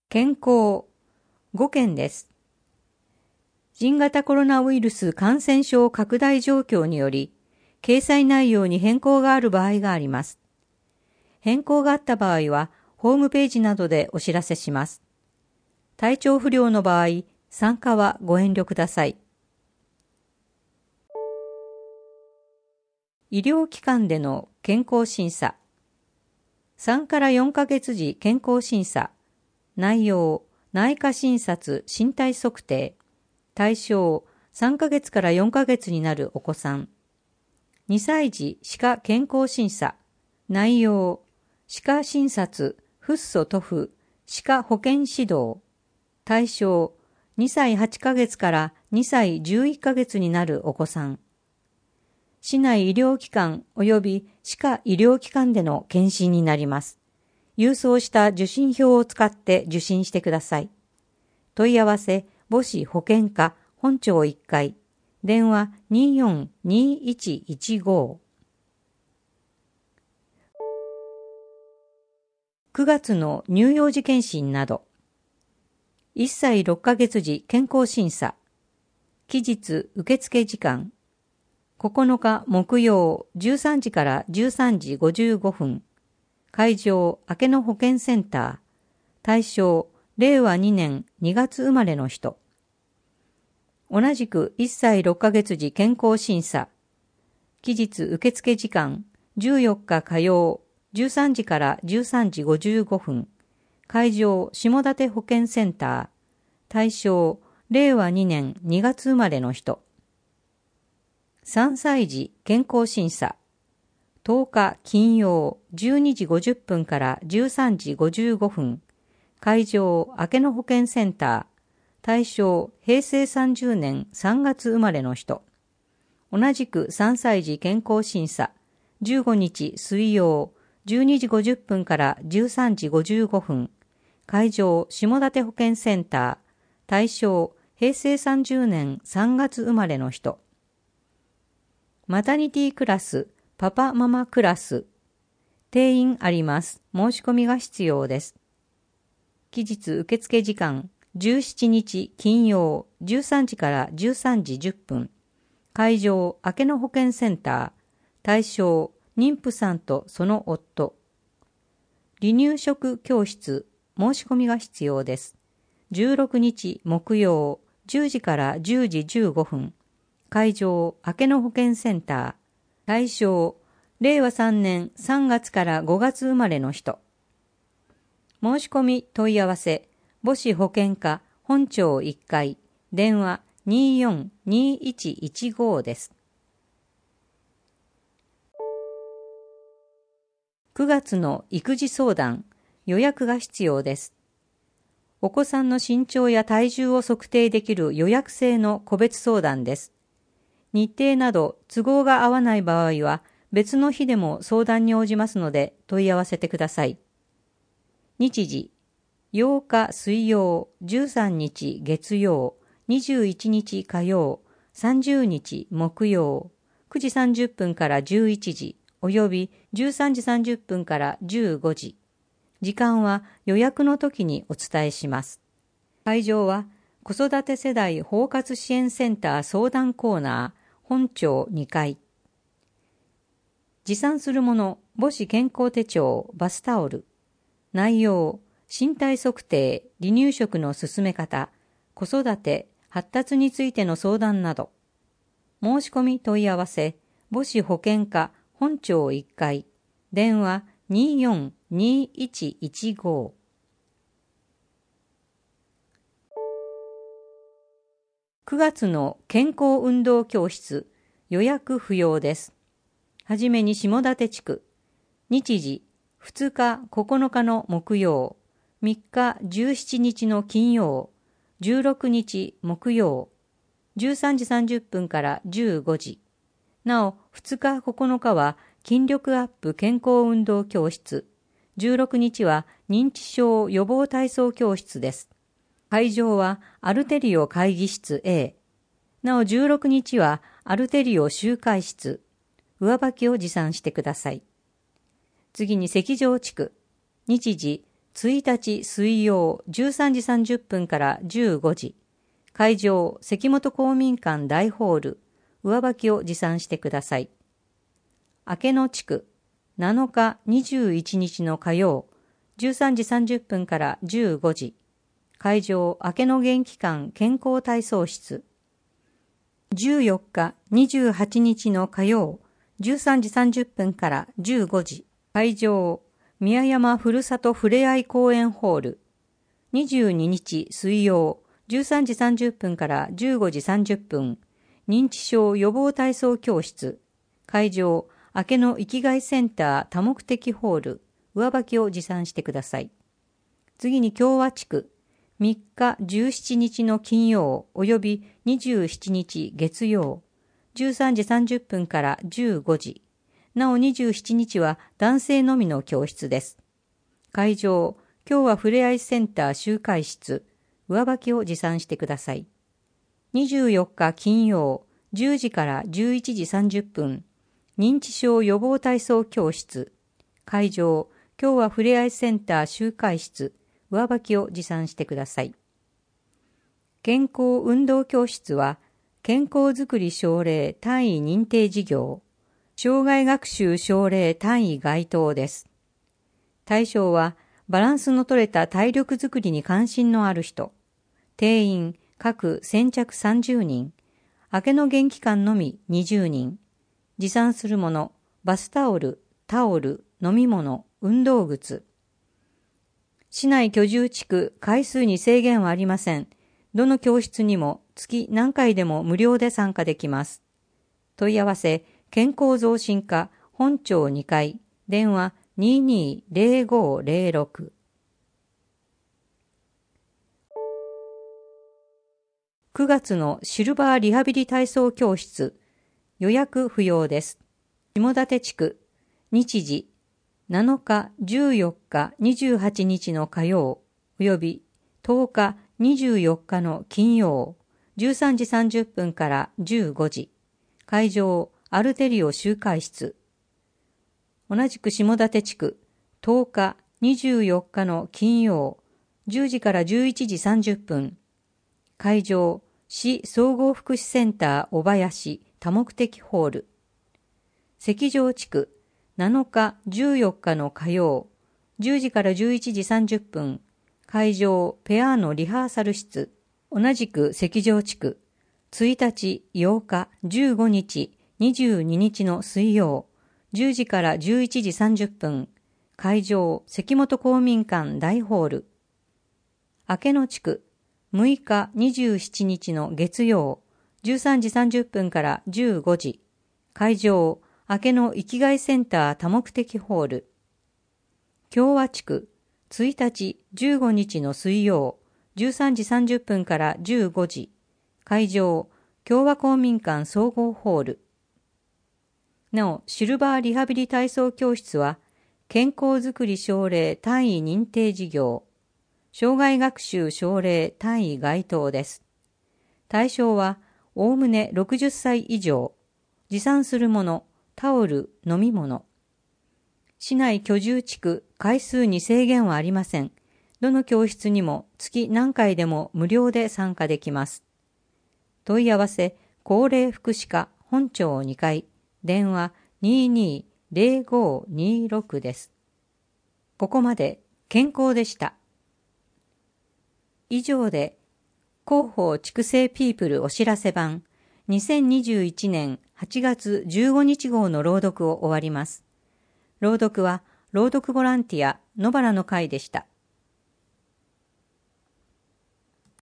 健康5件です。新型コロナウイルス感染症拡大状況により、掲載内容に変更がある場合があります。変更があった場合は、ホームページなどでお知らせします。体調不良の場合、参加はご遠慮ください。医療機関での健康審査。3から4ヶ月時健康審査。内容、内科診察、身体測定。対象、3ヶ月から4ヶ月になるお子さん。2歳児歯科健康審査。内容、歯科診察、フッ素塗布、歯科保健指導。対象、2歳8ヶ月から2歳11ヶ月になるお子さん。市内医療機関及び歯科医療機関での検診になります。郵送した受診票を使って受診してください。問い合わせ、母子保健課本庁1階、電話 24-2115。9月の乳幼児検診など。1歳6ヶ月時健康審査。期日受付時間。9日木曜13時から13時55分。会場明野保健センター。対象令和2年2月生まれの人。同じく1歳6ヶ月時健康審査。期日受付時間14日火曜13時から13時55分。会場下館保健センター。対象令和2年2月生まれの人。3歳児健康審査。10日金曜12時50分から13時55分。会場明野保健センター。対象平成30年3月生まれの人。同じく3歳児健康審査。15日水曜12時50分から13時55分。会場下館保健センター。対象平成30年3月生まれの人。マタニティクラス、パパママクラス。定員あります。申し込みが必要です。期日受付時間、17日金曜13時から13時10分。会場明野保健センター。対象妊婦さんとその夫。離乳食教室、申し込みが必要です。16日木曜10時から10時15分。会場明野保健センター。対象令和3年3月から5月生まれの人。申し込み問い合わせ母子保健課本庁1階、電話 24-2115 です。9月の育児相談、予約が必要です。お子さんの身長や体重を測定できる予約制の個別相談です。日程など都合が合わない場合は別の日でも相談に応じますので問い合わせてください。日時、8日水曜、13日月曜、21日火曜、30日木曜、9時30分から11時、および13時30分から15時。時間は予約の時にお伝えします。会場は子育て世代包括支援センター相談コーナー本庁2階。持参するもの、母子健康手帳、バスタオル。内容、身体測定、離乳食の進め方、子育て、発達についての相談など。申し込み問い合わせ、母子保健課本庁1階、電話 24-2115。9月の健康運動教室、予約不要です。はじめに下館地区。日時、2日9日の木曜、3日17日の金曜、16日木曜、13時30分から15時。なお、2日9日は筋力アップ健康運動教室。16日は認知症予防体操教室です。会場はアルテリオ会議室 A。なお16日はアルテリオ集会室。上履きを持参してください。次に石城地区。日時 1日水曜13時30分から15時、会場関本公民館大ホール、上履きを持参してください。明野地区7日21日の火曜、13時30分から15時、会場明野元気館健康体操室。14日28日の火曜、13時30分から15時、会場宮山ふるさとふれあい公園ホール。22日水曜、13時30分から15時30分、認知症予防体操教室。会場明野生きがいセンター多目的ホール、上履きを持参してください。次に共和地区3日17日の金曜及び27日月曜、13時30分から15時。なお27日は男性のみの教室です。会場今日はふれあいセンター集会室、上履きを持参してください。24日金曜10時から11時30分、認知症予防体操教室。会場今日はふれあいセンター集会室、上履きを持参してください。健康運動教室は、健康づくり奨励単位認定事業、障害学習奨励単位該当です。対象は、バランスの取れた体力づくりに関心のある人、定員各先着30人、明野元気館のみ20人、持参するもの、バスタオル、タオル、飲み物、運動靴。市内居住地区、回数に制限はありません。どの教室にも月何回でも無料で参加できます。問い合わせ、健康増進課本町2階、電話220506。9月のシルバーリハビリ体操教室、予約不要です。下館地区、日時、7日、14日、28日の火曜、および10日、24日の金曜、13時30分から15時、会場、アルテリオ集会室。同じく下館地区、10日、24日の金曜、10時から11時30分、会場、市総合福祉センター小林多目的ホール。関城地区、7日、14日の火曜、10時から11時30分、会場、ペアのリハーサル室。同じく関城地区、1日、8日、15日、22日の水曜、10時から11時30分、会場、関本公民館大ホール。明野地区、6日、27日の月曜、13時30分から15時、会場、明野生きがいセンター多目的ホール。共和地区、1日、15日の水曜、13時30分から15時、会場、共和公民館総合ホール。なお、シルバーリハビリ体操教室は、健康づくり奨励単位認定事業、障害学習奨励単位該当です。対象は、おおむね60歳以上、持参するもの、タオル、飲み物。市内居住地区、回数に制限はありません。どの教室にも月何回でも無料で参加できます。問い合わせ、高齢福祉課本町2階、電話220526です。ここまで健康でした。以上で、広報畜生ピープルお知らせ版2021年8月15日号の朗読を終わります。朗読は朗読ボランティア野原の会でした。